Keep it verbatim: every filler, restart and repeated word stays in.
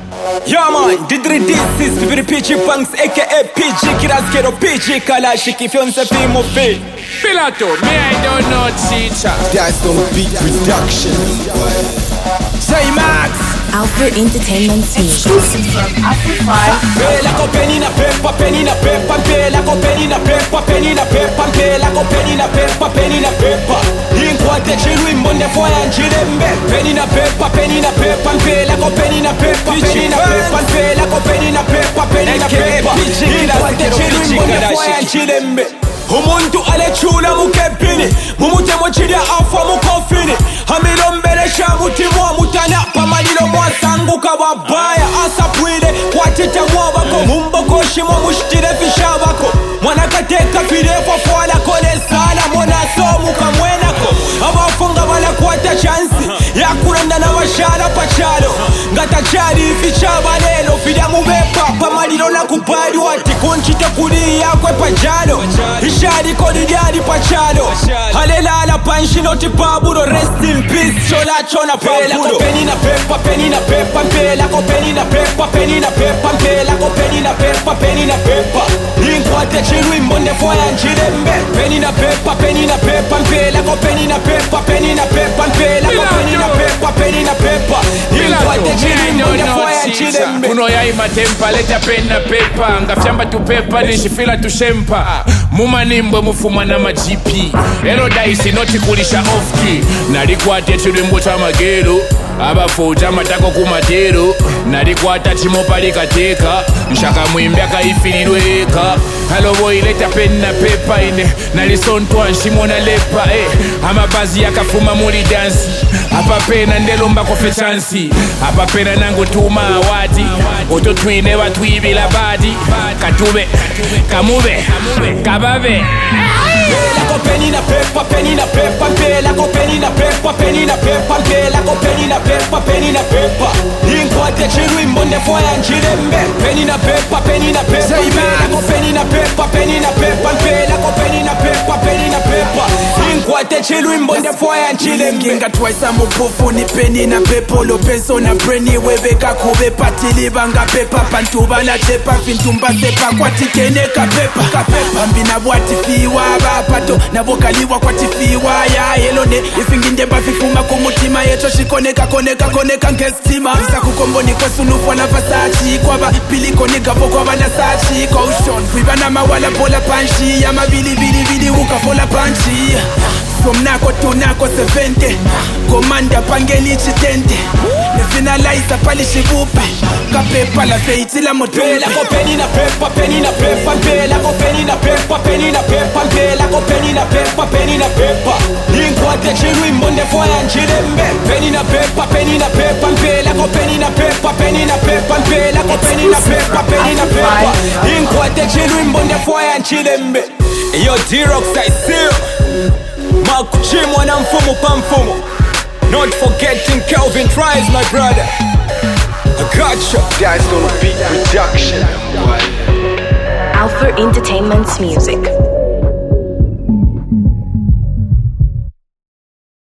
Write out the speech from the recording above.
Yeah man, Didri this is P P G Punks aka P G Kiraskero P G Kalashi Kifyonse Fimo Fi Pilato, me I don't know teacher. That's on beat production. Say Max Alpha Entertainment Music. Pela ko penina pepa penina pepa pela ko penina pepa penina pepa pela ko penina pepa penina pepa Inkwate chirwimbo ndefoya njirembe penina pepa penina pepa pela ko penina pepa penina pepa pela ko penina pepa penina pepa Inkwate chirwimbo ndefoya njirembe Umuntu alechula mukepini Mumutemo chidi afa mukofini Hamilombele shamutimwa mutana Pamalilo mwasanguka wabaya Asapwile watita mwabako Mumboko shimo mushtire fishabako Mwanakateka firefo fwala kole sala Mona somu kamwenako Abafunga wala kuwata chansi Ya kuranda na washala pachalo Ngata chari fichaba lelo Fida mubepa pamalilo na kupadi Wati kunchite kuli yakwe pachalo Ishari kodi diari pachalo Halelala panshino tipaburo Rest in peace chola chona pela ko penina pepa penina pepa pela ko penina pepa penina pepa pela ko penina pepa penina pepa Inkwate chirwimbo ndefoya njirembe penina pepa penina pepa pela ko penina pepa penina pepa pela ko penina pepa penina pepa Inkwate chirwimbo ndefoya njirembe Kuno ya ima tempa leta pena pepa Ngafyamba tu pepa nishifila tu shempa Muma nimbo mufuma na ma G P Ero daisi noti kulisha off key Nalikwate chirimbo cha magero Abafuta matako kumatero Nalikwata chimopali kateka Mshaka mwimbi akaifililweka Halo boy leta pen na pepa ine Nalisontwa nshimona lepa eh. Amabazi yakafuma muli dansi Apa pena ndelomba kofe chansi Apa pena nangu tuma awadi Oto twine watwibila badi Katube, kamube, kababe Pela ko penina pepa penina pepa pela ko penina pepa penina pepa pela ko penina pepa penina pepa Inkwate chirwimbo ndefoya njirembe penina pepa penina pepa pela ko penina pepa penina pepa pela ko penina pepa penina pepa Inkwate chirwimbo ndefoya njirembe Nginga twice amupufu ni penina pepo lo penso na breni webeka kube patili banga pepa pantuba na chepa fintumba sepa kwa tikene ka pepa ka pepa mbina bwati fiwa bapato na vokaliwa kwa tifiwa ya elone ifinginde bafifuma kumutima yeto shikoneka koneka koneka nkestima Bisa kukomboni kwa sunufu na fasachi kwa ba piliko nigavo kwa bana sachi Caution kuibana mawala pola panchi ya mabili bili bili ukafola panchi From nako to nako sevente Komanda pangeli chitente Nefinaliza pali shibupe Kapepa la feiti la motumpe Pela ko penina pepa penina pepa pela ko penina pepa penina pepa pela ko penina pepa penina pepa Inkwate chirwimbo ndefoya njirembe penina pepa penina pepa pela ko penina pepa penina pepa pela ko penina pepa penina pepa Inkwate chirwimbo ndefoya njirembe Yo D-Rox I see you Makuchimwa na mfumo pa mfumo Not forgetting Kelvin Tries my brother I gotcha. That's on beat production. Alpha Entertainment Music.